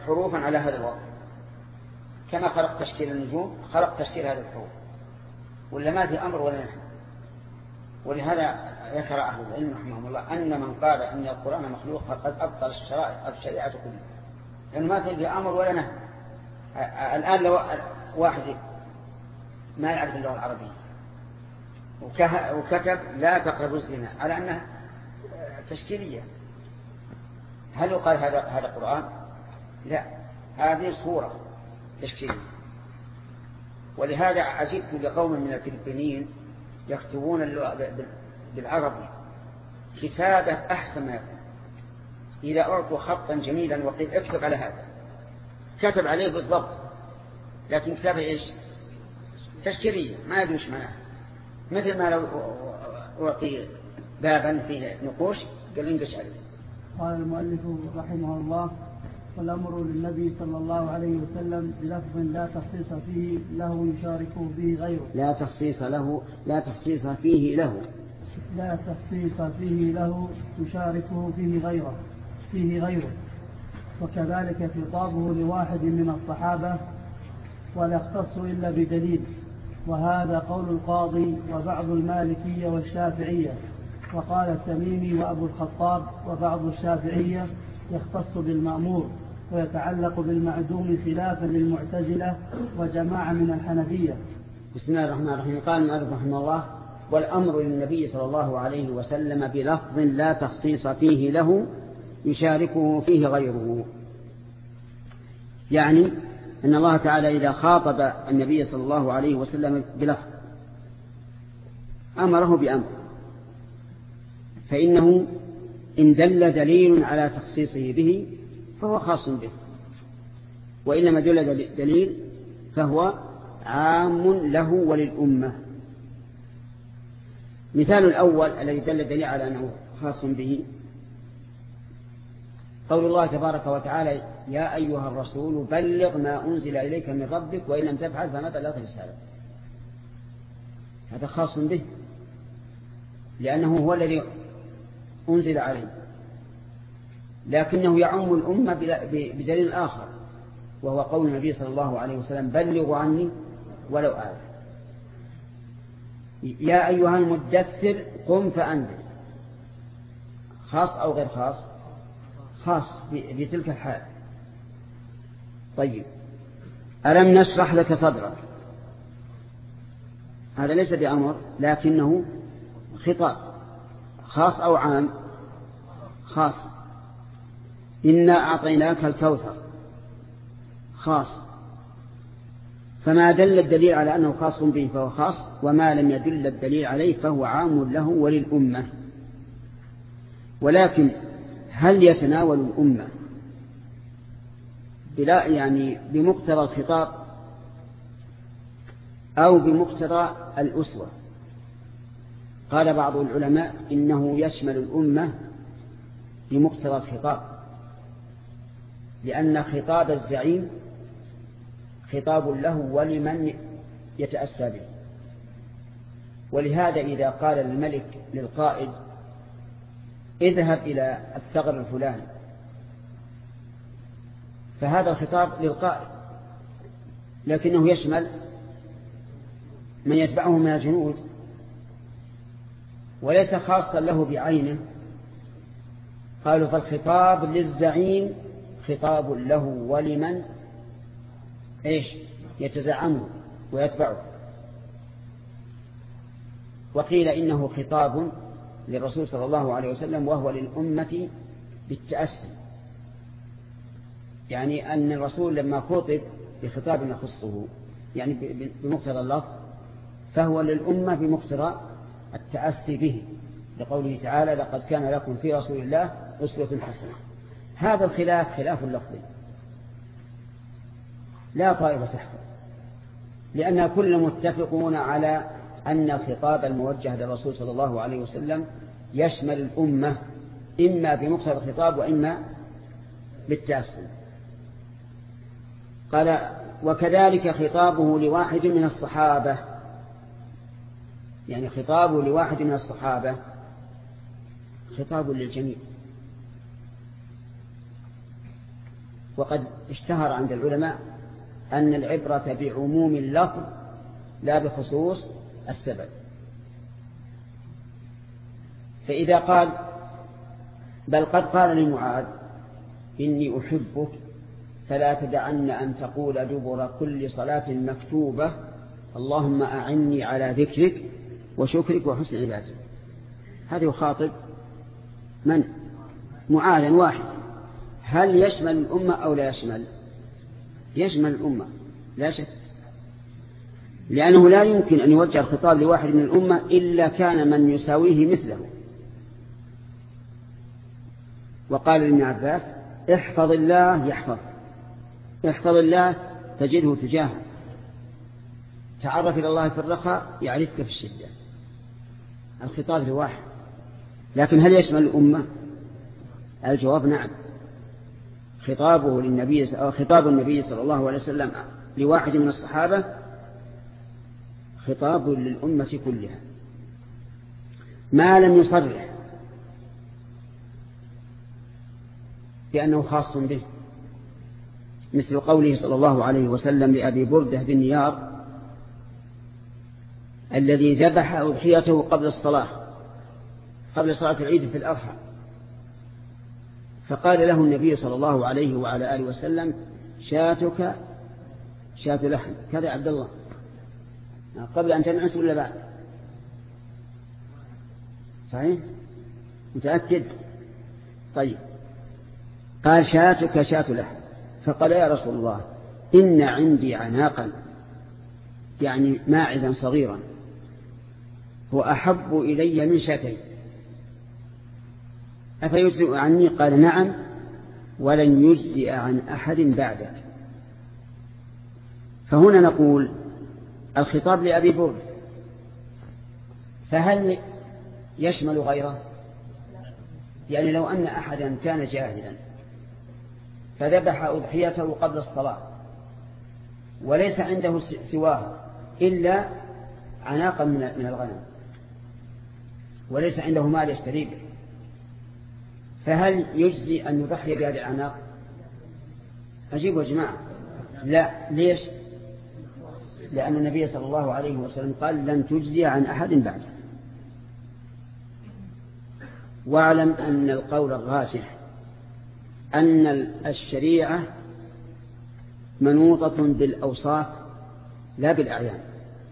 حروفا على هذا الوضع، كما خلق تشكيل النجوم خلق تشكيل هذه الحروف، ولا ما في أمر ولا نهي. ولهذا ذكر أهل العلم رحمهم الله أن من قال أن القرآن مخلوق فقد أبطل الشريعة كلها، لأنه ما في أمر ولا نهي. الآن لو واحد ما يعرف اللغة العربية وكتب لا تقربوا الزنا على أنها تشكيلية، هل يقال هذا قرآن؟ لا، هذه صورة تشكيلية. ولهذا عجبت لقوم من الفلبينيين يكتبون بالعربي كتابة أحسن ما يكون، إذا أعطوا خطا جميلا وقيل اكتب على هذا كتب عليه بالضبط، لكن كتابة إيش؟ تشكيلية ما يدري ايش معناها. مثل ما لو أعطي بابا فيه نقوش قال انقش عليه. قال المؤلف رحمه الله: والأمر للنبي صلى الله عليه وسلم بلفظ لا تخصيص فيه له يشاركه به غيره. لا تخصيص له، لا تخصيص فيه له، لا تخصيص فيه له يشاركه فيه غيره. وكذلك خطابه لواحد من الصحابة ولا يختص إلا بدليل، وهذا قول القاضي وبعض المالكية والشافعية. وقال التميمي وأبو الخطاب وبعض الشافعية يختص بالمأمور ويتعلق بالمعدوم خلافا للمعتزلة وجماعة من الحنفية. بسم الله الرحمن الرحيم. قال المؤلف رحمه الله: والأمر للنبي صلى الله عليه وسلم بلفظ لا تخصيص فيه له يشاركه فيه غيره. يعني أن الله تعالى إذا خاطب النبي صلى الله عليه وسلم بلفظ أمره بأمر، فإنه إن دل دليل على تخصيصه به فهو خاص به، وإنما دل دليل فهو عام له وللأمة. مثال الأول الذي دل دليل على أنه خاص به قول الله تبارك وتعالى: يا أيها الرسول بلغ ما أنزل إليك من ربك وإن لم تفعل فما بلغت رسالته. هذا خاص به لأنه هو الذي أنزل عليه، لكنه يعم الأمة بدليل آخر، وهو قول النبي صلى الله عليه وسلم: بلغوا عني ولو آية. يا أيها المدثر قم فأنذر. خاص أو غير خاص؟ خاص بتلك الحال. طيب، ألم نشرح لك صدرك؟ هذا ليس بأمر لكنه خطاب. خاص أو عام؟ خاص. إنا أعطيناك الكوثر. خاص. فما دل الدليل على أنه خاص به فهو خاص، وما لم يدل الدليل عليه فهو عام له وللأمة. ولكن هل يتناول الأمة بلا يعني بمقتضى الخطاب أو بمقتضى الأسوة؟ قال بعض العلماء إنه يشمل الأمة بمقتضى الخطاب، لأن خطاب الزعيم خطاب له ولمن يتأسى به. ولهذا إذا قال الملك للقائد: اذهب إلى الثغر الفلاني، فهذا الخطاب للقائد، لكنه يشمل من يتبعه من الجنود، وليس خاصا له بعينه. قالوا: فالخطاب للزعيم خطاب له ولمن يتزعمه ويتبعه. وقيل إنه خطاب للرسول صلى الله عليه وسلم وهو للأمة بالتأسي، يعني أن الرسول لما خطب بخطاب يخصه يعني بمقتضى اللفظ فهو للأمة بمقتضى التأسي به، لقوله تعالى: لقد كان لكم في رسول الله أسوة حسنة. هذا الخلاف خلاف اللفظ لا طائر تحته، لأن كل متفقون على أن الخطاب الموجه للرسول صلى الله عليه وسلم يشمل الأمة إما بمقتضى الخطاب وإما بالتأسي. قال: وكذلك خطابه لواحد من الصحابة، يعني خطابه لواحد من الصحابة خطاب للجميع. وقد اشتهر عند العلماء أن العبرة بعموم اللفظ لا بخصوص السبب. فإذا قال بل قد قال لمعاذ إني أحبك فلا تدعن أن تقول دبر كل صلاة مكتوبة اللهم أعني على ذكرك وشكرك وحسن عبادتك، هذا يخاطب من؟ معاذ واحد. هل يشمل الأمة أو لا يشمل؟ يشمل الأمة لا شك، لأنه لا يمكن أن يوجه الخطاب لواحد من الأمة إلا كان من يساويه مثله. وقال لابن عباس احفظ الله يحفظ، احفظ الله تجده تجاهه، تعرف إلى الله في الرخاء يعرفك في الشدة. الخطاب لواحد، لكن هل يشمل الأمة؟ الجواب نعم. خطاب النبي صلى الله عليه وسلم لواحد من الصحابة خطاب للأمة كلها ما لم يصرح بأنه خاص به، مثل قوله صلى الله عليه وسلم لأبي بردة بن نيار الذي ذبح أضحيته قبل صلاة العيد في الأضحى، فقال له النبي صلى الله عليه وعلى آله وسلم شاتك شات لحم. كذا عبد الله قبل أن تنعس ولا بعد؟ صحيح؟ متأكد؟ طيب. قال شاتك شات لحم، فقال يا رسول الله إن عندي عناقا، يعني ماعزا صغيرا، هو أحب إلي من شاتين، أفيجزئ عني؟ قال نعم ولن يجزئ عن أحد بعدك. فهنا نقول الخطاب لأبي برد، فهل يشمل غيره؟ يعني لو أن أحدا كان جاهلا فذبح أضحيته قبل الصلاة وليس عنده سواها إلا عناقا من الغنم وليس عنده مال يشتري به، فهل يجزي أن يضحي بهذه العناق؟ أجيبوا يا جماعة لا. ليش؟ لأن النبي صلى الله عليه وسلم قال لن تجزي عن أحد بعده. واعلم أن القول الراجح أن الشريعة منوطة بالأوصاف لا بالأعيان،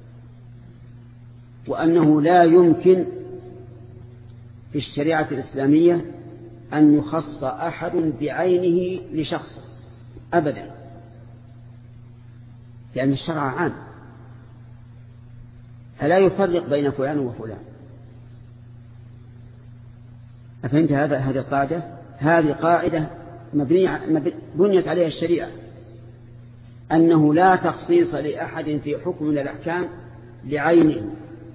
وأنه لا يمكن في الشريعة الإسلامية أن يخص أحد بعينه لشخص أبدا، لأن الشرع عام فلا يفرق بين فلان وفلان. أفهمت هذه القاعدة؟ هذه قاعدة بنيت عليها الشريعة، أنه لا تخصيص لأحد في حكم من الأحكام لعينه.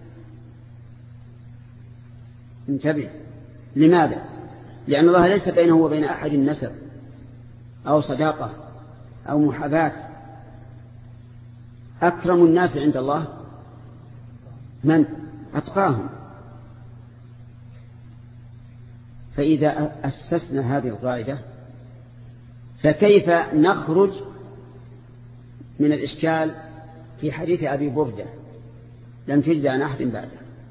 انتبه، لماذا؟ لأن الله ليس بينه وبين أحد نسب أو صداقة أو محاباة. أكرم الناس عند الله من؟ أتقاهم. فإذا أسسنا هذه القاعدة فكيف نخرج من الإشكال في حديث أبي بردة لم تجزى عن أحد بعده؟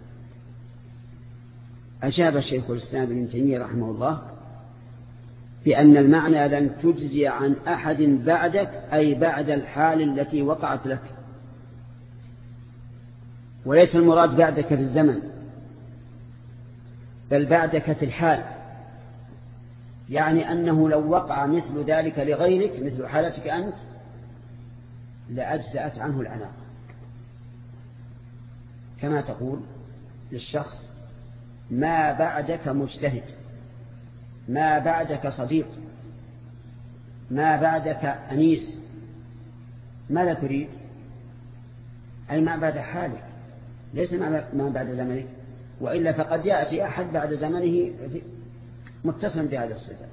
أجاب الشيخ الإسلام ابن تيمية رحمه الله بأن المعنى لن تجزي عن أحد بعدك أي بعد الحال التي وقعت لك، وليس المراد بعدك في الزمن بل بعدك في الحال، يعني أنه لو وقع مثل ذلك لغيرك مثل حالتك أنت لأجزأت عنه العناق، كما تقول للشخص ما بعدك مجتهد، ما بعدك صديق، ما بعدك أنيس، ماذا تريد؟ أي ما بعد حالك، ليس ما بعد زمنك، وإلا فقد يأتي أحد بعد زمنه متصلا بهذا الصفة.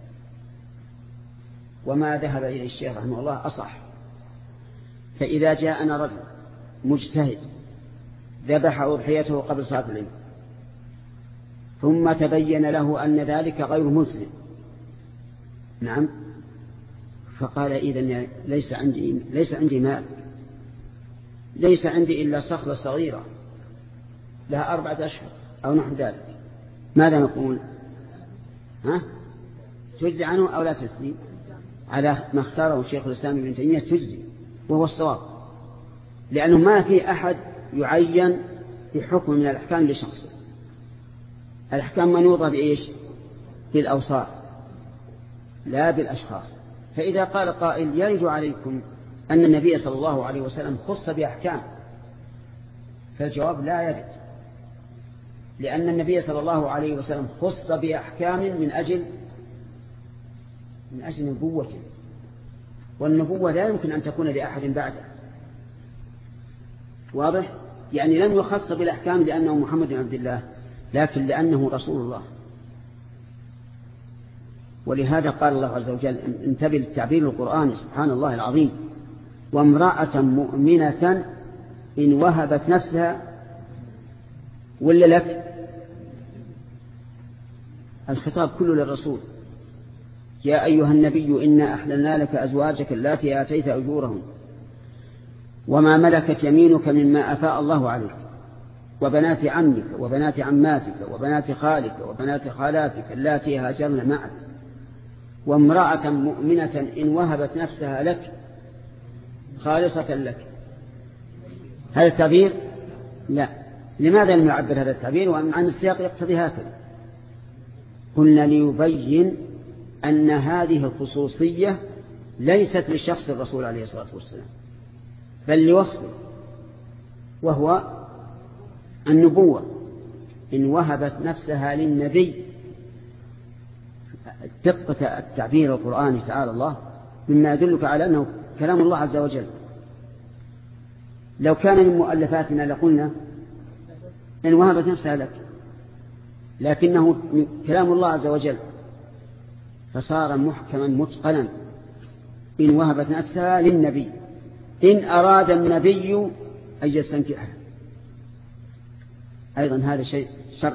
وما ذهب إلى الشيخ رحمه الله أصح. فإذا جاءنا رجل مجتهد ذبح أضحيته قبل صلاة العيد ثم تبين له أن ذلك غير مسلم، نعم، فقال إذن ليس عندي مال، ليس عندي إلا صخرة صغيرة لها 4 أشهر أو نحو ذلك، ماذا نقول؟ تجزي عنه أو لا تجزي؟ على ما اختاره شيخ الإسلام ابن تيمية تجزي، وهو الصواب، لأنه ما في أحد يعين بحكم من الأحكام لشخصه. الأحكام منوطة بإيش؟ بالأوصاف لا بالأشخاص. فإذا قال قائل يرد عليكم أن النبي صلى الله عليه وسلم خص بأحكام، فالجواب لا يرد، لأن النبي صلى الله عليه وسلم خص بأحكام من أجل نبوته، والنبوة لا يمكن أن تكون لأحد بعده. واضح؟ يعني لم يخص بالأحكام لأنه محمد بن عبد الله، لكن لأنه رسول الله. ولهذا قال الله عز وجل، انتبه للتعبير القرآني سبحان الله العظيم، وامرأة مؤمنة إن وهبت نفسها ولا لك؟ الخطاب كله للرسول. يا أيها النبي إنا أحللنا لك أزواجك اللاتي آتيت أجورهم وما ملكت يمينك مما أفاء الله عليك وبنات عمك وبنات عماتك وبنات خالك وبنات خالاتك اللاتي هاجرن معك وامرأة مؤمنة إن وهبت نفسها لك خالصة لك. هذا التعبير لا. لماذا لم يعبر هذا التعبير وعن السياق يقتضي هكذا؟ قلنا ليبين أن هذه الخصوصية ليست لشخص الرسول عليه الصلاة والسلام، بل لوصفه، وهو النبوة. إن وهبت نفسها للنبي، دقة التعبير القرآني تعالى الله مما يدلك على أنه كلام الله عز وجل. لو كان من مؤلفاتنا لقلنا إن وهبت نفسها لك، لكنه كلام الله عز وجل فصار محكما متقنا. إن وهبت نفسها للنبي إن أراد النبي أن يستنكحها، أيضا هذا شيء شرط،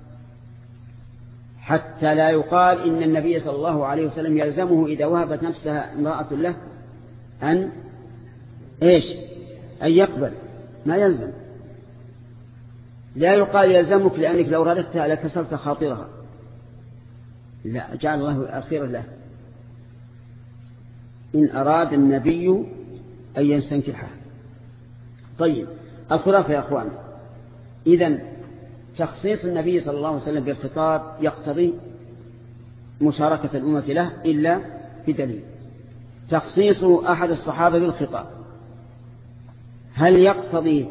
حتى لا يقال إن النبي صلى الله عليه وسلم يلزمه إذا وهبت نفسها امرأة له أن يقبل، ما يلزم. لا يقال يلزمك لأنك لو رددتها لكسرت خاطرها، لا، جعل الله الخير له. إن أراد النبي أن يستنكحها. طيب، الخلاصة يا أخوان، إذن تخصيص النبي صلى الله عليه وسلم بالخطاب يقتضي مشاركة الأمة له إلا بدليل. تخصيص أحد الصحابة بالخطاب هل يقتضي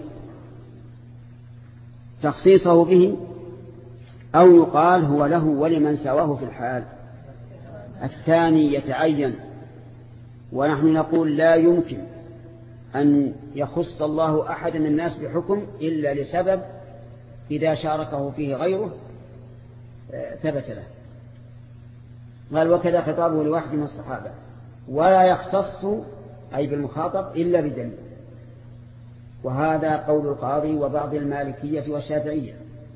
تخصيصه به أو يقال هو له ولمن سواه في الحال؟ الثاني يتعين، ونحن نقول لا يمكن أن يخص الله أحد من الناس بحكم إلا لسبب إذا شاركه فيه غيره ثبت له. قال وكذا خطابه لواحد من الصحابة ولا يختص أي بالمخاطب إلا بدليل. وهذا قول القاضي وبعض المالكية والشافعية.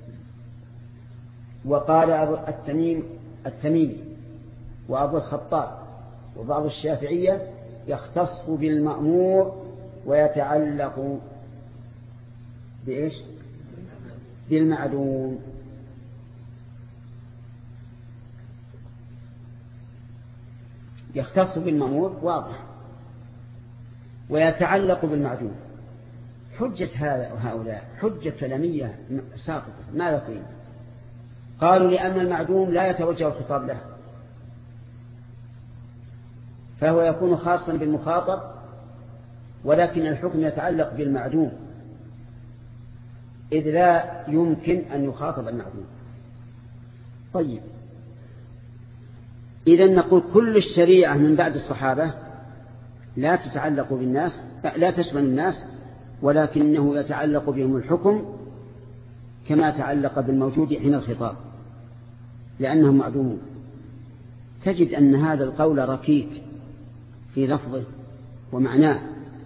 وقال التميمي وأبو الخطاب وبعض الشافعية يختص بالمأمور ويتعلق بإيش؟ بالمعدوم. يختص بالمأمور واضح، ويتعلق بالمعدوم. حجة هؤلاء حجة كلامية ساقطة ما لا قيمة. قالوا لأن المعدوم لا يتوجه الخطاب له، فهو يكون خاصا بالمخاطب، ولكن الحكم يتعلق بالمعدوم إذ لا يمكن أن يخاطب المعدوم. طيب، إذن نقول كل الشريعة من بعد الصحابة لا تتعلق بالناس، لا تشمل الناس، ولكنه يتعلق بهم الحكم كما تعلق بالموجود حين الخطاب لأنهم معدومون. تجد أن هذا القول ركيك في لفظه ومعناه.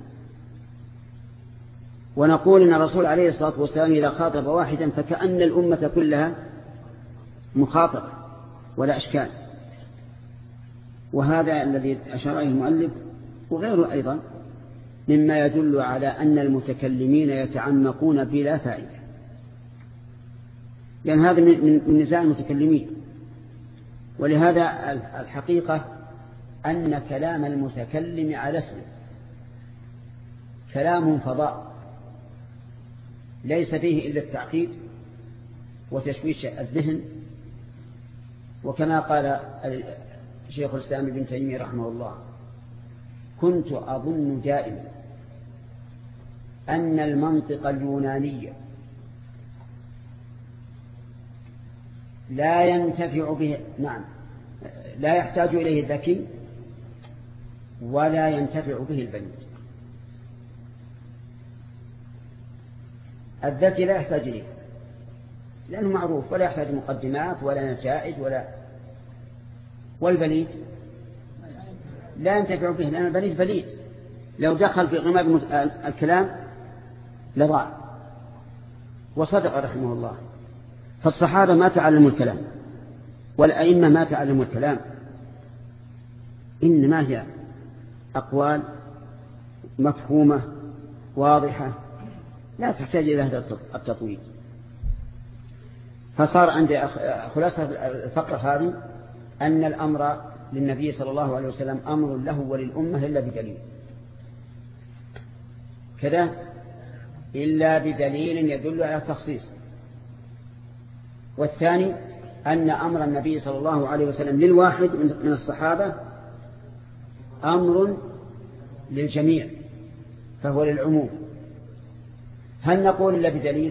ونقول إن الرسول عليه الصلاة والسلام إذا خاطب واحدا فكأن الأمة كلها مخاطبة ولا أشكال. وهذا الذي أشار إليه المؤلف وغيره أيضا مما يدل على أن المتكلمين يتعمقون بلا فائدة، لأن هذا من نزاع المتكلمين. ولهذا الحقيقة أن كلام المتكلم على اسمه كلام فضاء ليس فيه إلا التعقيد وتشويش الذهن. وكما قال شيخ الإسلام ابن تيمية رحمه الله: كنت أظن دائما أن المنطق اليوناني لا ينتفع به، نعم، لا يحتاج إليه الذكي ولا ينتفع به البليد. الذكي لا يحتاج إليه لأنه معروف ولا يحتاج مقدمات ولا نتائج والبليد لا ينتفع به لأن البليد بليد، لو دخل في غمار الكلام لضاع. وصدق رحمه الله. فالصحابة ما تعلموا الكلام والأئمة ما تعلموا الكلام، إنما هي أقوال مفهومة واضحة لا تحتاج إلى هذا التطويل. فصار عند خلاصة الفقرة هذه أن الأمر للنبي صلى الله عليه وسلم أمر له وللأمة إلا بدليل كذا، إلا بدليل يدل على التخصيص. والثاني أن أمر النبي صلى الله عليه وسلم للواحد من الصحابة أمر للجميع فهو للعموم. هل نقول إلا بدليل؟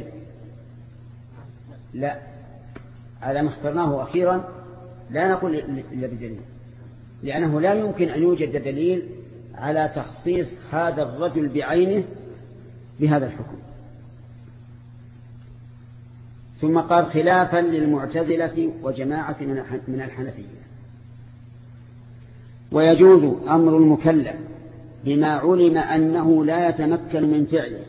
لا، على ما اخترناه أخيرا لا نقول إلا بدليل، لأنه لا يمكن أن يوجد دليل على تخصيص هذا الرجل بعينه بهذا الحكم. ثم قال: خلافا للمعتزلة وجماعة من الحنفية. ويجوز أمر المكلف بما علم أنه لا يتمكن من فعله،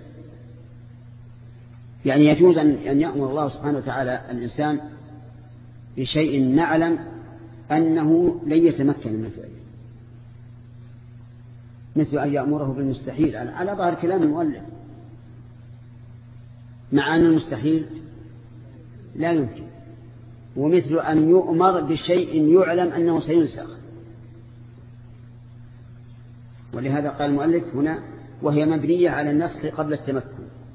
يعني يجوز أن يأمر الله سبحانه وتعالى الإنسان بشيء نعلم أنه لن يتمكن من فعله، مثل أن يأمره بالمستحيل على ظاهر كلام المؤلف، مع أن المستحيل لا يمكن، ومثل أن يؤمر بشيء يعلم أنه سينسخ. ولهذا قال المؤلف هنا: وهي مبنية على النسخ قبل التمكن.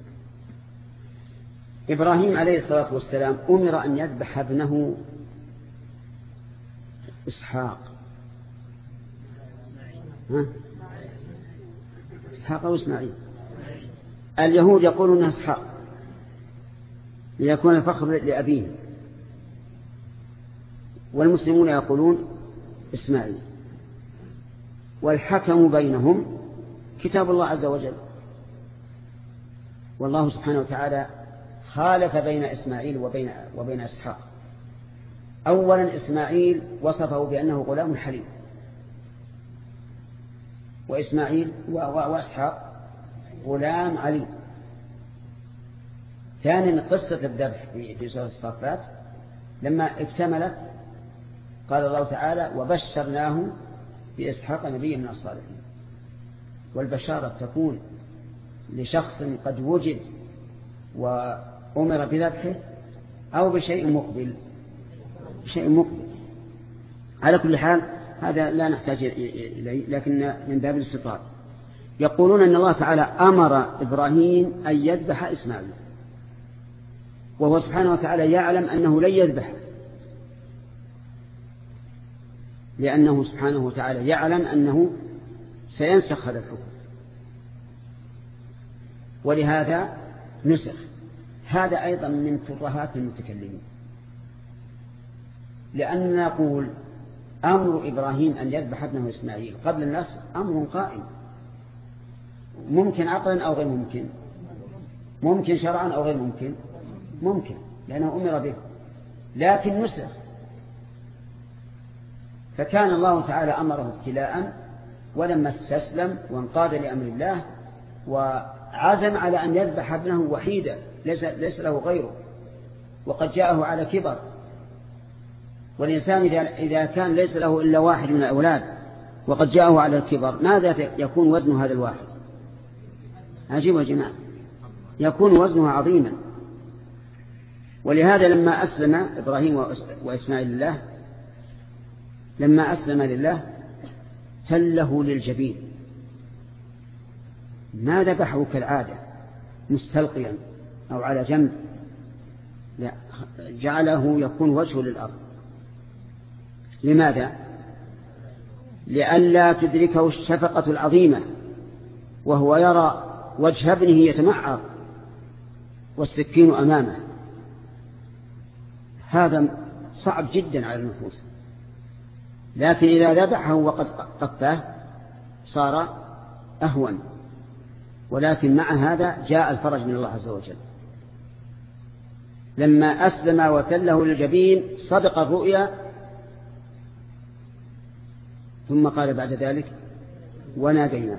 إبراهيم عليه الصلاة والسلام أمر أن يذبح ابنه إسحاق، إسحاق أو إسماعيل. اليهود يقولون إسحاق ليكون الفخر لأبيه، والمسلمون يقولون إسماعيل، والحكم بينهم كتاب الله عز وجل. والله سبحانه وتعالى خالف بين إسماعيل وبين إسحاق. أولا إسماعيل وصفه بأنه غلام حليم، وإسماعيل وإسحاق غلام عليم. ثانيا قصة الذبح في سورة الصافات لما اكتملت قال الله تعالى: وبشرناه بإسحاق نبيا من الصالحين. والبشارة تكون لشخص قد وجد وأمر بذبحه أو بشيء مقبل، شيء مقبل. على كل حال هذا لا نحتاج إليه، لكن من باب الاستطراد. يقولون أن الله تعالى أمر إبراهيم أن يذبح إسماعيل، وهو سبحانه وتعالى يعلم أنه لن يذبح، لأنه سبحانه وتعالى يعلم أنه سينسخ هذا الحكم، ولهذا نسخ. هذا أيضا من ترهات المتكلمين، لأن نقول أمر إبراهيم أن يذبح ابنه إسماعيل قبل النسخ أمر قائم، ممكن عقلا أو غير ممكن، ممكن شرعا أو غير ممكن، ممكن لأنه أمر به، لكن نسخ. فكان الله تعالى أمره ابتلاء، ولما استسلم وانقاد لأمر الله وعزم على أن يذبح ابنه وحيدا ليس له غيره، وقد جاءه على كبر، والإنسان إذا كان ليس له إلا واحد من الأولاد وقد جاءه على الكبر ماذا يكون وزن هذا الواحد؟ عجيب يا جماعة، يكون وزنه عظيما. ولهذا لما أسلم إبراهيم وإسماعيل لله، لما أسلم لله تله للجبين، ما ذبحه كالعادة مستلقيا أو على جنب، لا، جعله يكون وجهه للأرض. لماذا؟ لئلا تدركه الشفقة العظيمة وهو يرى وجه ابنه يتمعر والسكين أمامه. هذا صعب جدا على النفوس، لكن إذا ذبحه وقد قفاه صار أهون. ولكن مع هذا جاء الفرج من الله عز وجل. لما أسلم وتله للجبين صدق الرؤيا، ثم قال بعد ذلك وناديناه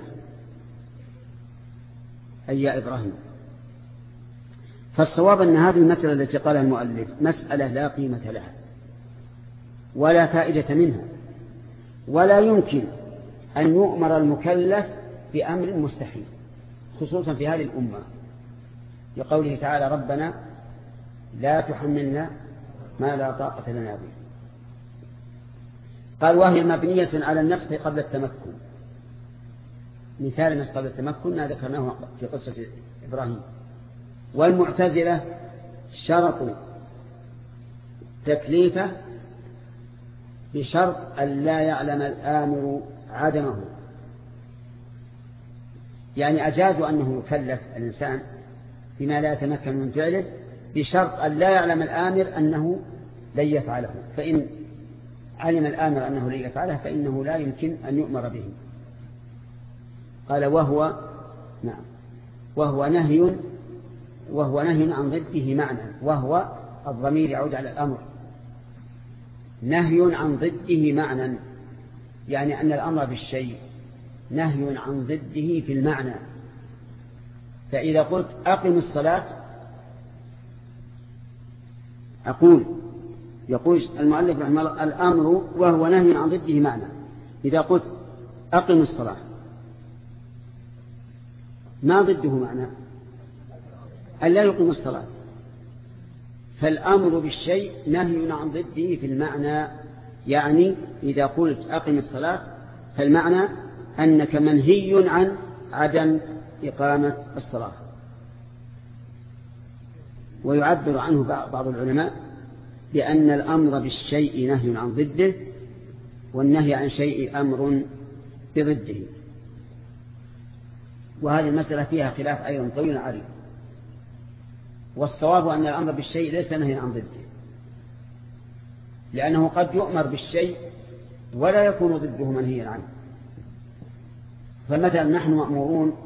أي يا إبراهيم. فالصواب أن هذه المسألة التي قالها المؤلف مسألة لا قيمة لها ولا فائدة منها، ولا يمكن أن يؤمر المكلف بأمر مستحيل، خصوصا في هذه الأمة، لقوله تعالى ربنا لا تحملنا ما لا طاقة لنا به. قال وهي مبنية على النسخ قبل التمكن. مثال النسخ قبل التمكن ما ذكرناه في قصة إبراهيم. والمعتزلة شرطوا تكليفه بشرط أن لا يعلم الآمر عدمه، يعني أجازوا أنه يكلف الإنسان بما لا يتمكن من فعله بشرط أن لا يعلم الآمر أنه لن يفعله، فإن علم الآمر أنه لن يفعله فإنه لا يمكن أن يؤمر به. قال وهو نهي عن ضده معنى، وهو الضمير يعود على الأمر، نهي عن ضده معنى، يعني أن الأمر بالشيء نهي عن ضده في المعنى. فإذا قلت أقم الصلاة يقول المؤلف رحمه الله الأمر وهو نهي عن ضده معنى. إذا قلت أقم الصلاة ما ضده معنى؟ ألا يقيم الصلاة. فالأمر بالشيء نهي عن ضده في المعنى، يعني إذا قلت أقم الصلاة فالمعنى أنك منهي عن عدم إقامة الصلاة. ويعبر عنه بعض العلماء بأن الأمر بالشيء نهي عن ضده، والنهي عن شيء أمر بضده. وهذه المسألة فيها خلاف أيضا طويل عريض، والصواب أن الأمر بالشيء ليس نهي عن ضده، لأنه قد يؤمر بالشيء ولا يكون ضده منهيا عنه. فمثلا نحن مأمورون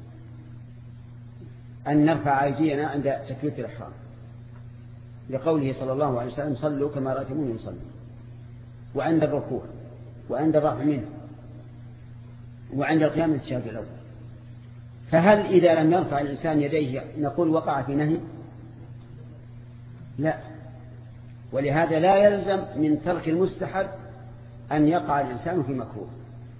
أن نرفع أيدينا عند تكبيرة الإحرام، لقوله صلى الله عليه وسلم صلوا كما رأيتموني يصلي، وعند الركوع، وعند الرفع منه، وعند القيام من التشهد الأول. فهل إذا لم يرفع الإنسان يديه نقول وقع في نهي؟ لا. ولهذا لا يلزم من ترك المستحب أن يقع الإنسان في مكروه.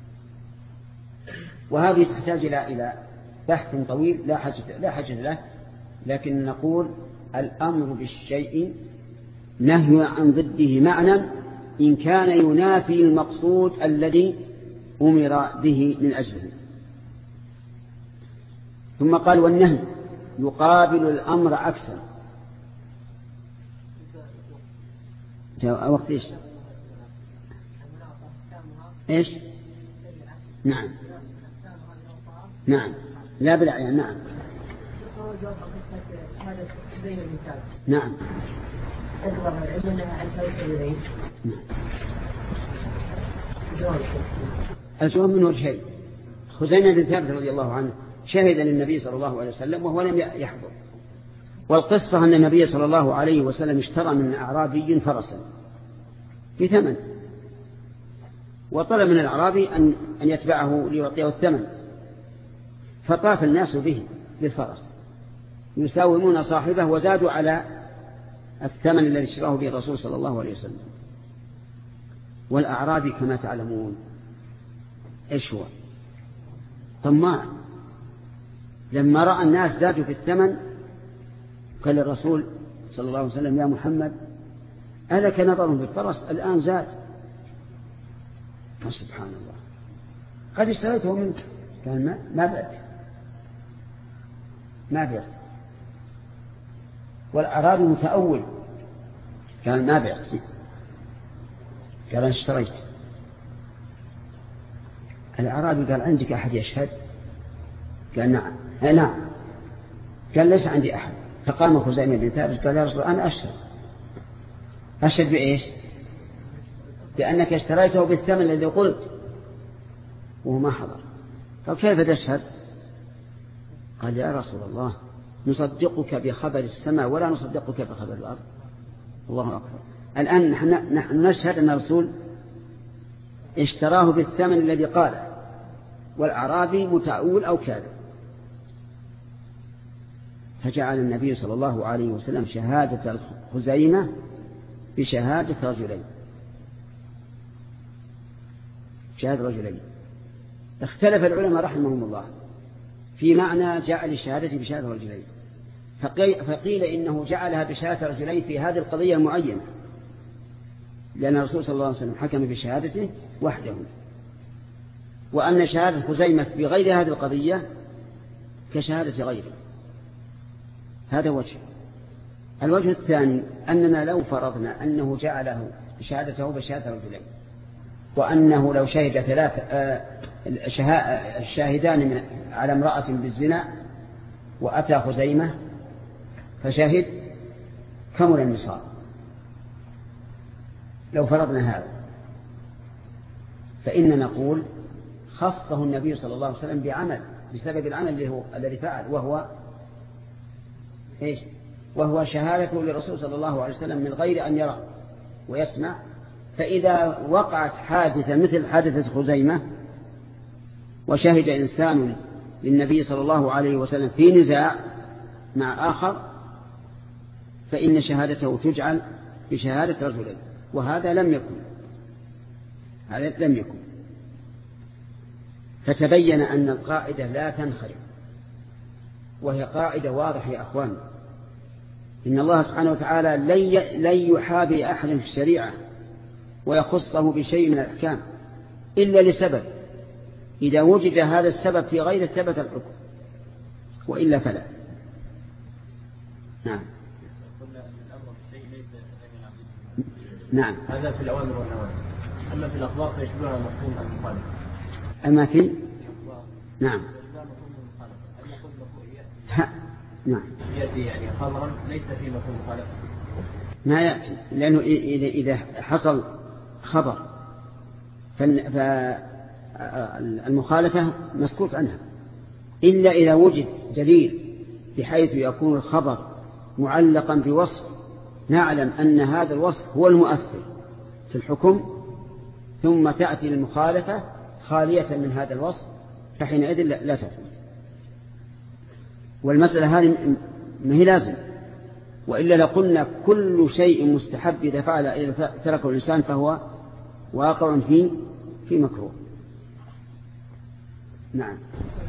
وهذه تحتاج إلى بحث طويل لا حاجة له، لكن نقول الأمر بالشيء نهي عن ضده معنى إن كان ينافي المقصود الذي أمر به من أجله. ثم قال والنهي يقابل الأمر عكسا. وقت إيش؟ نعم لا بالعيان. نعم الجواب من وجهين. خزيمة بن ثابت رضي الله عنه شهد للنبي صلى الله عليه وسلم وهو لم يحضر. والقصة أن النبي صلى الله عليه وسلم اشترى من أعرابي فرسا بثمن، وطلب من الأعرابي أن يتبعه ليعطيه الثمن، فطاف الناس به بالفرس يساومون صاحبه وزادوا على الثمن الذي اشتراه به الرسول صلى الله عليه وسلم. والأعرابي كما تعلمون إيش هو؟ طماع. لما رأى الناس زادوا في الثمن قال الرسول صلى الله عليه وسلم: يا محمد ألك نظر في الفرس الآن زاد. سبحان الله، قد اشتريته منك. قال: ما بعت. والأعرابي متأول، قال: ما بعت. قال: أنا اشتريت. الأعرابي قال: عندك أحد يشهد؟ قال: نعم. نعم. قال: ليس عندي أحد. فقام خزيمة بن ثابت قال: يا رسول الله أنا أشهد. أشهد بإيش؟ بأنك اشتريته بالثمن الذي قلت. وهو ما حضر. قال: كيف تشهد؟ قال: يا رسول الله نصدقك بخبر السماء ولا نصدقك بخبر الأرض. الله أكبر. الآن نحن نشهد أن الرسول اشتراه بالثمن الذي قاله، والأعرابي متأول أو كاذب. فجعل النبي صلى الله عليه وسلم شهادة خزيمة بشهادة رجلين. شهادة رجلين. اختلف العلماء رحمهم الله في معنى جعل الشهادة بشهادة رجلين. فقيل إنه جعلها بشهادة رجلين في هذه القضية المعينة، لأن الرسول صلى الله عليه وسلم حكم بشهادته وحده، وأن شهادة خزيمة بغير هذه القضية كشهادة غيره. هذا وجه. الوجه الثاني أننا لو فرضنا أنه جعله شهادته بشهادة رجلين، وأنه لو شهد الشاهدان على امرأة بالزنا وأتى خزيمة فشهد كمل النصاب. لو فرضنا هذا فإن نقول خصه النبي صلى الله عليه وسلم بعمل بسبب العمل الذي فعل، وهو شهادته للرسول صلى الله عليه وسلم من غير أن يرى ويسمع. فإذا وقعت حادثة مثل حادثة خزيمة وشهد إنسان للنبي صلى الله عليه وسلم في نزاع مع آخر فإن شهادته تجعل بشهادة رجلين، وهذا لم يكن. فتبين أن القاعدة لا تنخرم، وهي قاعدة واضحة يا أخوان. إن الله سبحانه وتعالى لن يحابي أحد في الشريعة ويخصه بشيء من الأحكام إلا لسبب، إذا وجد هذا السبب في غير ثبت الحكم، وإلا فلا. نعم. نعم. هذا في الأوامر والنواهي. أما في الأخبار فيشبهها مفهوم المخالفة. أما في نعم. نعم. يأتي يعني خبرا ليس في مفهوم المخالفة. ما يأتي، لأنه إذا حصل خبر فالمخالفة مسكوت عنها، إلا إذا وجد دليل بحيث يكون الخبر معلقا بوصف نعلم أن هذا الوصف هو المؤثر في الحكم، ثم تأتي المخالفة خالية من هذا الوصف، فحينئذ لا تثبت. والمسألة هذه ما هي لازم، وإلا لقلنا كل شيء مستحب إذا فعل إذا تركه الإنسان فهو واقع في مكروه. نعم.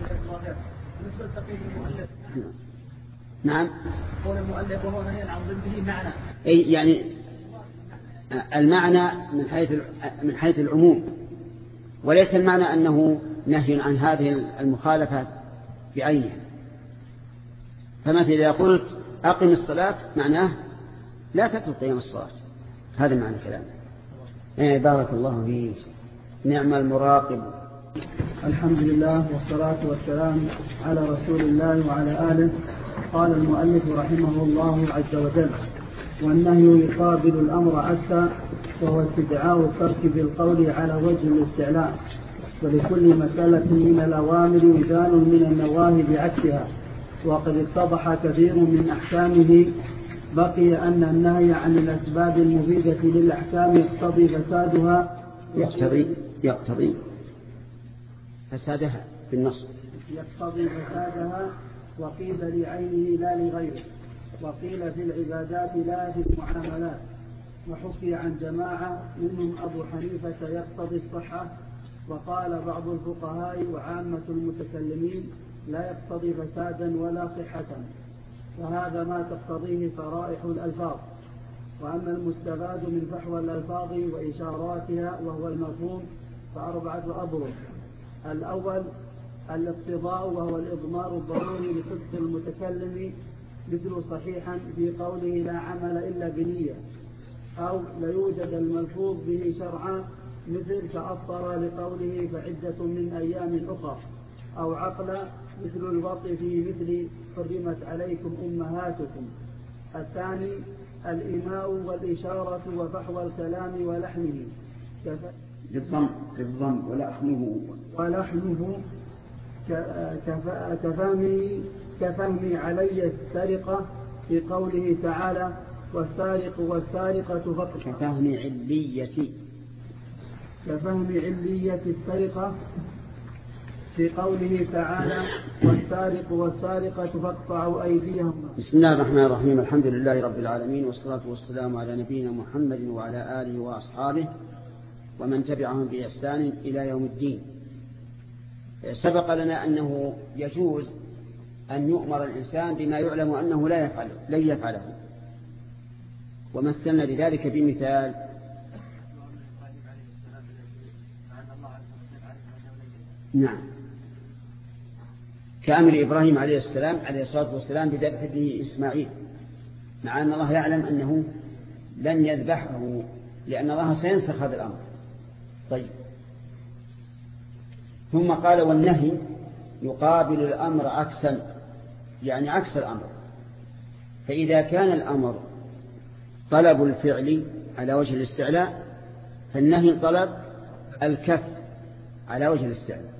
نعم. قول المؤلف وهو نهي عن ضده معنى. أي يعني المعنى من حيث العموم، وليس المعنى أنه نهي عن هذه المخالفة بعينها. فمثل إذا قلت أقم الصلاة معناه لا تترك قيام الصلاة، هذا معنى كلامه. بارك الله فيك. نعم المراقب. الحمد لله والصلاة والسلام على رسول الله وعلى آله. قال المؤلف رحمه الله عز وجل: والنهي يقابل الأمر عكسا، وهو استدعاء الترك بالقول على وجه الاستعلاء، ولكل مسألة من الأوامر وزان من النواهي بعكسها، وقد اتضح كثير من أحكامه. بقي أن النهي عن الأسباب المفيدة للأحكام يقتضي فسادها يقتضي فسادها بالنص، يقتضي فسادها، وقيل لعينه لا لغيره، وقيل في العبادات لا في المعاملات، وحكي عن جماعة منهم أبو حنيفة يقتضي الصحة، وقال بعض الفقهاء وعامة المتكلمين لا يقتضي فسادا ولا صحة، فهذا ما تقتضيه صرائح الألفاظ. وأما المستفاد من فحوى الألفاظ وإشاراتها وهو المفهوم فأربعة أضرب. الأول الاقتضاء، وهو الإضمار الضروري لصدق المتكلم، مثل صحيحا في قوله لا عمل إلا بنية، أو ليوجد الملفوظ به شرعا، مثل تأثر لقوله فعدة من أيام أخرى، أو عقلا مثل الوطء في مثل حرمت عليكم أمهاتكم. الثاني الإيماء والإشارة وفحوى الكلام ولحنه ولحنه كفهمي علي السرقة في قوله تعالى والسارق والسارقة فاقطعوا، كفهم علية السرقة في قوله تعالى والسارق والسارقة فاقطعوا أيديهم. بسم الله الرحمن الرحيم. الحمد لله رب العالمين، والصلاة والسلام على نبينا محمد وعلى آله وأصحابه ومن تبعهم بإحسان إلى يوم الدين. سبق لنا أنه يجوز أن يؤمر الإنسان بما يعلم أنه لن يفعله، ومثلنا لذلك بمثال نعم كأمر إبراهيم عليه الصلاة والسلام بذبح ابنه إسماعيل، مع أن الله يعلم أنه لن يذبحه لأن الله سينسخ هذا الأمر. طيب، ثم قال والنهي يقابل الأمر عكسا، يعني عكس الأمر. فإذا كان الأمر طلب الفعل على وجه الاستعلاء، فالنهي طلب الكف على وجه الاستعلاء.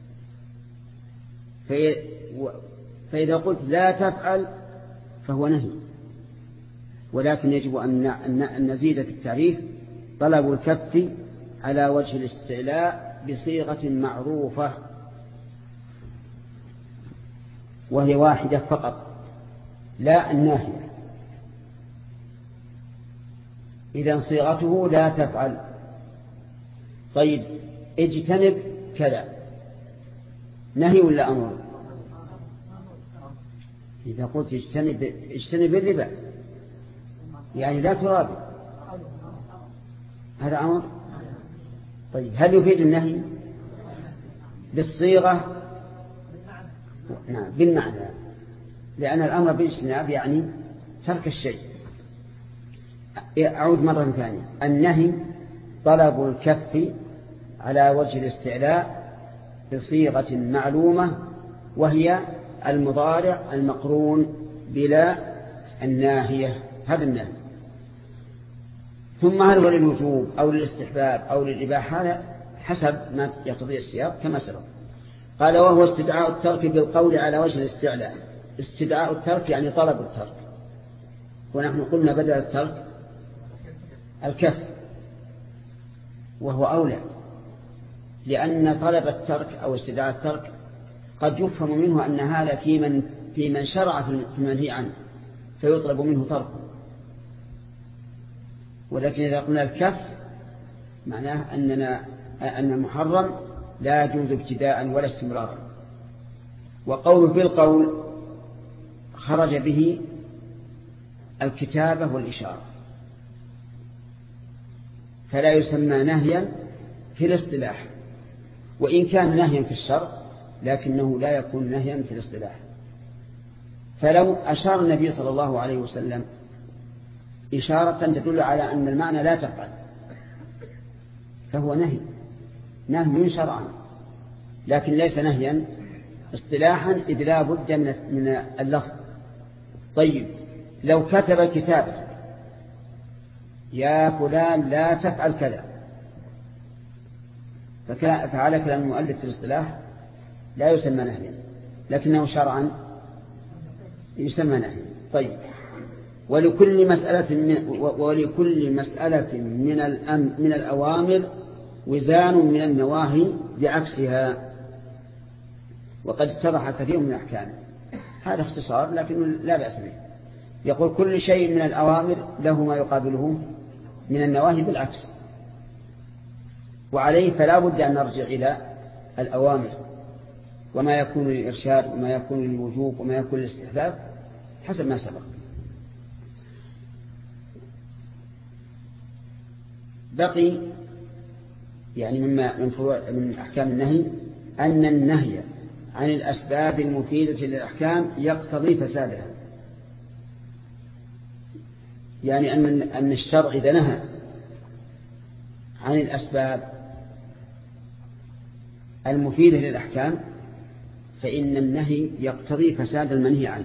فإذا قلت لا تفعل فهو نهي، ولكن يجب أن نزيد في التعريف طلب الكف على وجه الاستعلاء بصيغة معروفة، وهي واحدة فقط، لا الناهية. إذن صيغته لا تفعل. طيب، اجتنب كذا، نهي ولا أمر؟ إذا قلت اجتنب الربا يعني لا ترابي، هذا أمر. طيب، هل يفيد النهي بالصيغة؟ نعم، بالمعنى، لأن الأمر بالاجتناب يعني ترك الشيء. أعود مرة ثانية. النهي طلب الكف على وجه الاستعلاء بصيغة معلومة، وهي المضارع المقرون بلا الناهية، هذا النهي. ثم هل هو للوجوب أو للاستحباب أو للإباحة؟ هذا حسب ما يقتضي السياق كما سبق. قال وهو استدعاء الترك بالقول على وجه الاستعلاء. استدعاء الترك يعني طلب الترك، ونحن قلنا بدل الترك الكف، وهو أولى، لأن طلب الترك أو استدعاء الترك قد يفهم منه أن هذا في من شرع في المنهي عنه فيطلب منه تركه. ولكن إذا قلنا الكف معناه أن المحرم لا يجوز ابتداء ولا استمرارا. وقول بالقول خرج به الكتابة والإشارة، فلا يسمى نهيا في الاصطلاح، وإن كان نهيا في الشرع لكنه لا يكون نهيا في الاصطلاح. فلو أشار النبي صلى الله عليه وسلم إشارة تدل على أن المعنى لا تفعل فهو نهي شرعا، لكن ليس نهيا اصطلاحا، إذ لا بد من اللفظ. طيب، لو كتب كتابة يا فلان لا تفعل كذا، فعلى كلام المؤلف في الاصطلاح لا يسمى نهيا، لكنه شرعا يسمى نهيا. طيب، ولكل مسألة من الأوامر وزان من النواهي بعكسها، وقد اتضح كثير من الأحكام. هذا اختصار لكنه لا بأس به. يقول كل شيء من الأوامر له ما يقابله من النواهي بالعكس. وعليه فلا بد أن نرجع إلى الأوامر وما يكون للإرشاد وما يكون للوجوب وما يكون للاستحباب حسب ما سبق. بقي يعني من أحكام النهي أن النهي عن الأسباب المفيدة للأحكام يقتضي فسادها. يعني أن الشرع إذا نهى عن الأسباب المفيدة للأحكام فإن النهي يقتضي فساد المنهي عنه.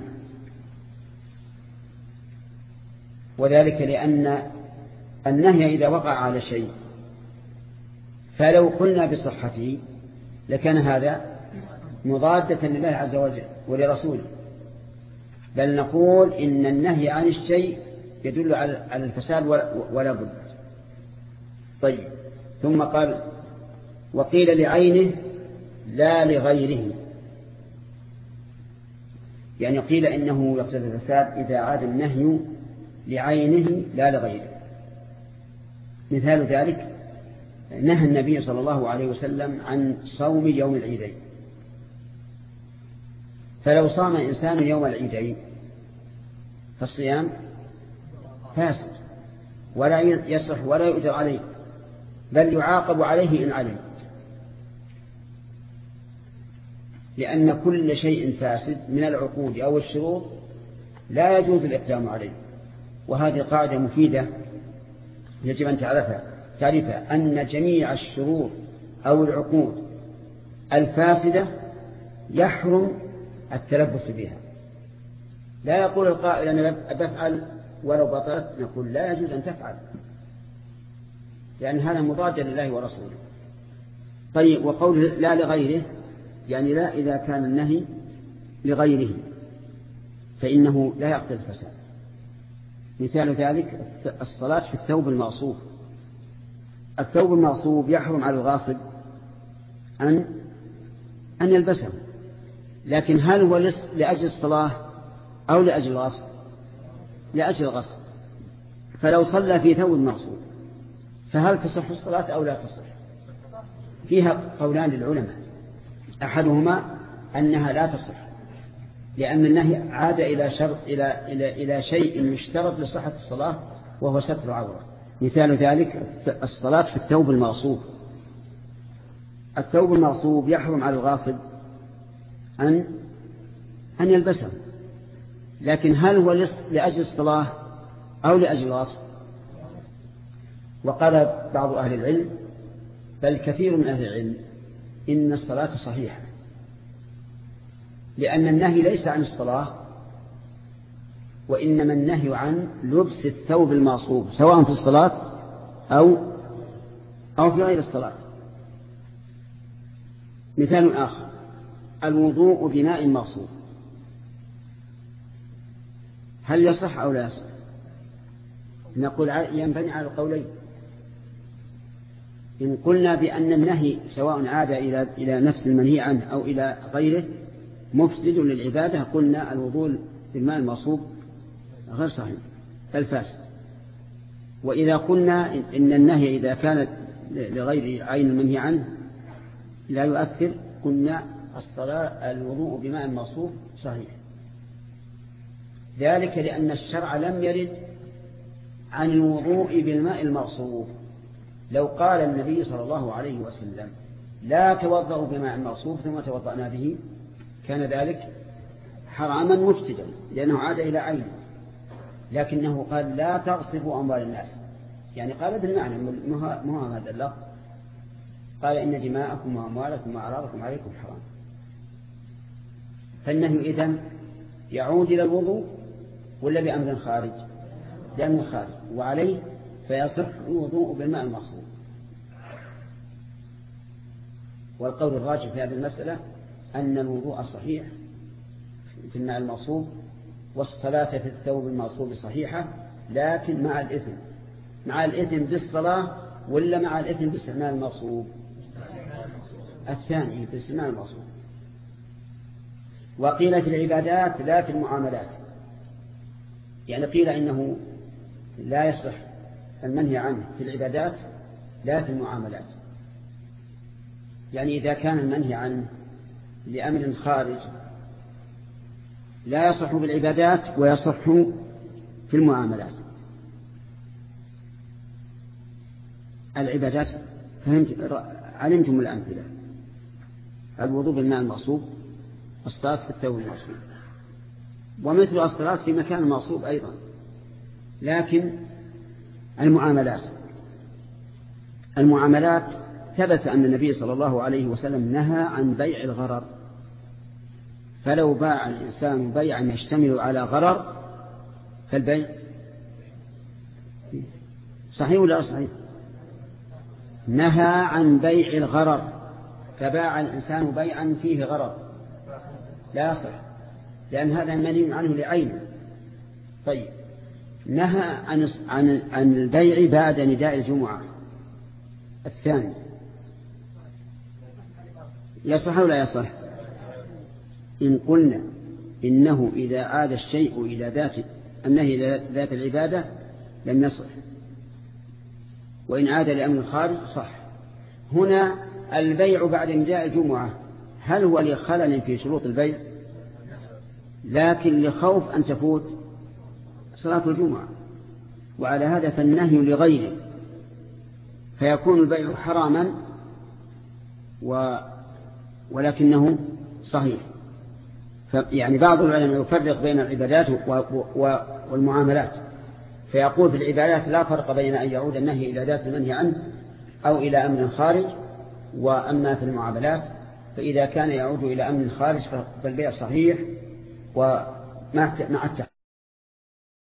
وذلك لأن النهي إذا وقع على شيء فلو قلنا بصحته لكان هذا مضادة لله عز وجل ولرسوله، بل نقول إن النهي عن الشيء يدل على الفساد ولا بد. طيب، ثم قال وقيل لعينه لا لغيره، يعني قيل إنه يقتضي الفساد إذا عاد النهي لعينه لا لغيره. مثال ذلك نهى النبي صلى الله عليه وسلم عن صوم يوم العيدين، فلو صام إنسان يوم العيدين فالصيام فاسد ولا يصح ولا يؤجر عليه، بل يعاقب عليه إن علم، لأن كل شيء فاسد من العقود أو الشروط لا يجوز الإقدام عليه. وهذه قاعدة مفيدة يجب أن تعرفها أن جميع الشروط أو العقود الفاسدة يحرم التلبس بها. لا يقول القائل أنا بفعل ولو بطلت، نقول لا يجوز أن تفعل، لأن هذا مضاد لله ورسوله. طيب، وقوله لا لغيره يعني لا إذا كان النهي لغيره فإنه لا يقتضي الفساد. مثال ذلك الصلاة في الثوب المغصوب. الثوب المغصوب يحرم على الغاصب أن يلبسه، لكن هل هو لأجل الصلاة أو لأجل الغصب؟ لأجل الغصب. فلو صلى في ثوب مغصوب فهل تصح الصلاة أو لا تصح؟ فيها قولان للعلماء، أحدهما أنها لا تصح لأن النهي عاد إلى شيء يشترط لصحة الصلاة وهو ستر عورة. مثال ذلك الصلاة في الثوب المغصوب. الثوب المغصوب يحرم على الغاصب أن يلبسه، لكن هل هو لأجل الصلاة أو لأجل الغصب؟ وقال بعض أهل العلم بل كثير من أهل العلم إن الصلاة صحيحة، لأن النهي ليس عن الصلاة وإنما النهي عن لبس الثوب المغصوب سواء في الصلاة أو في غير الصلاة. مثال آخر الوضوء بماء مغصوب، هل يصح أو لا يصح؟ نقول ينبني على القولين. إن قلنا بأن النهي سواء عاد إلى نفس المنهي عنه أو إلى غيره مفسد للعبادة قلنا الوضوء بالماء المغصوب غير صحيح بل فاسد. وإذا قلنا إن النهي إذا كانت لغير عين المنهي عنه لا يؤثر قلنا الوضوء بماء مغصوب صحيح، ذلك لأن الشرع لم يرد عن الوضوء بالماء المغصوب. لو قال النبي صلى الله عليه وسلم لا توضأوا بماء مغصوب ثم توضأنا به كان ذلك حراما مفسدا لأنه عاد إلى عينه، لكنه قال لا تغصبوا أموال الناس، يعني قال بالمعنى مو هذا اللفظ، قال إن دماءكم وأموالكم وأعراضكم عليكم حرام. فالنهي إذن يعود إلى الوضوء ولا بأمر خارج؟ بأمر خارج، وعليه فيصح الوضوء بالماء المغصوب. والقول الراجح في هذه المسألة أن الوضوء صحيح في الماء المغصوب والصلاة في الثوب المغصوب صحيحة، لكن مع الإثم بالصلاة ولا مع الإثم باستعمال المغصوب؟ الثاني باستعمال المغصوب. وقيل في العبادات لا في المعاملات، يعني قيل إنه لا يصح المنهي عنه في العبادات لا في المعاملات. يعني إذا كان المنهي عنه لأمر خارج لا يصح بالعبادات ويصح في المعاملات. العبادات علمتم الأمثلة: الوضوء بالماء المغصوب، الصلاة في الثوب المغصوب، ومثل الصلاة في مكان مغصوب أيضا. لكن المعاملات ثبت أن النبي صلى الله عليه وسلم نهى عن بيع الغرر، فلو باع الإنسان بيعا يشتمل على غرر فالبيع صحيح ولا صحيح؟ نهى عن بيع الغرر، فباع الإنسان بيعا فيه غرر لا يصح، لأن هذا منهي عنه لعينه. طيب، نهى عن البيع بعد نداء الجمعة الثاني، يصح ولا يصح؟ إن قلنا إنه إذا عاد الشيء إلى ذات النهي ذات العبادة لم يصح، وإن عاد لأمر خارج صح. هنا البيع بعد نداء الجمعة هل هو لخلل في شروط البيع؟ لكن لخوف أن تفوت صلاة الجمعة، وعلى هذا فالنهي لغيره، فيكون البيع حراما ولكنه صحيح. يعني بعض العلماء يفرق بين العبادات والمعاملات، فيقول في العبادات لا فرق بين أن يعود النهي إلى ذات المنهي عنه أو إلى أمر خارج، وأما في المعاملات فإذا كان يعود إلى أمر خارج فالبيع صحيح ومع التحريم.